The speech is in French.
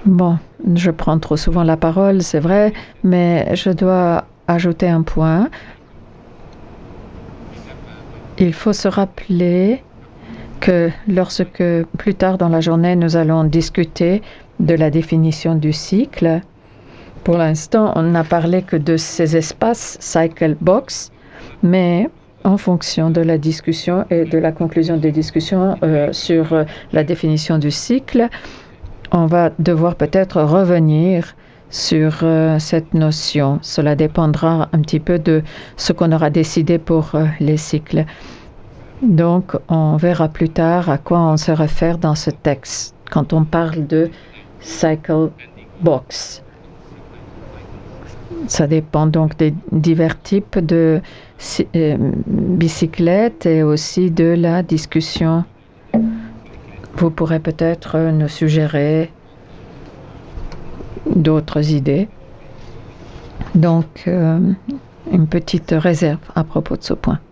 Bon, je prends trop souvent la parole, c'est vrai, mais je dois ajouter un point. Il faut se rappeler que lorsque plus tard dans la journée, nous allons discuter de la définition du cycle, pour l'instant, on n'a parlé que de ces espaces cycle box, mais en fonction de la discussion et de la conclusion des discussions sur la définition du cycle, on va devoir peut-être revenir sur cette notion. Cela dépendra un petit peu de ce qu'on aura décidé pour les cycles. Donc, on verra plus tard à quoi on se réfère dans ce texte quand on parle de cycle box. Ça dépend donc des divers types de bicyclettes et aussi de la discussion. Vous pourrez peut-être nous suggérer d'autres idées. Donc, une petite réserve à propos de ce point.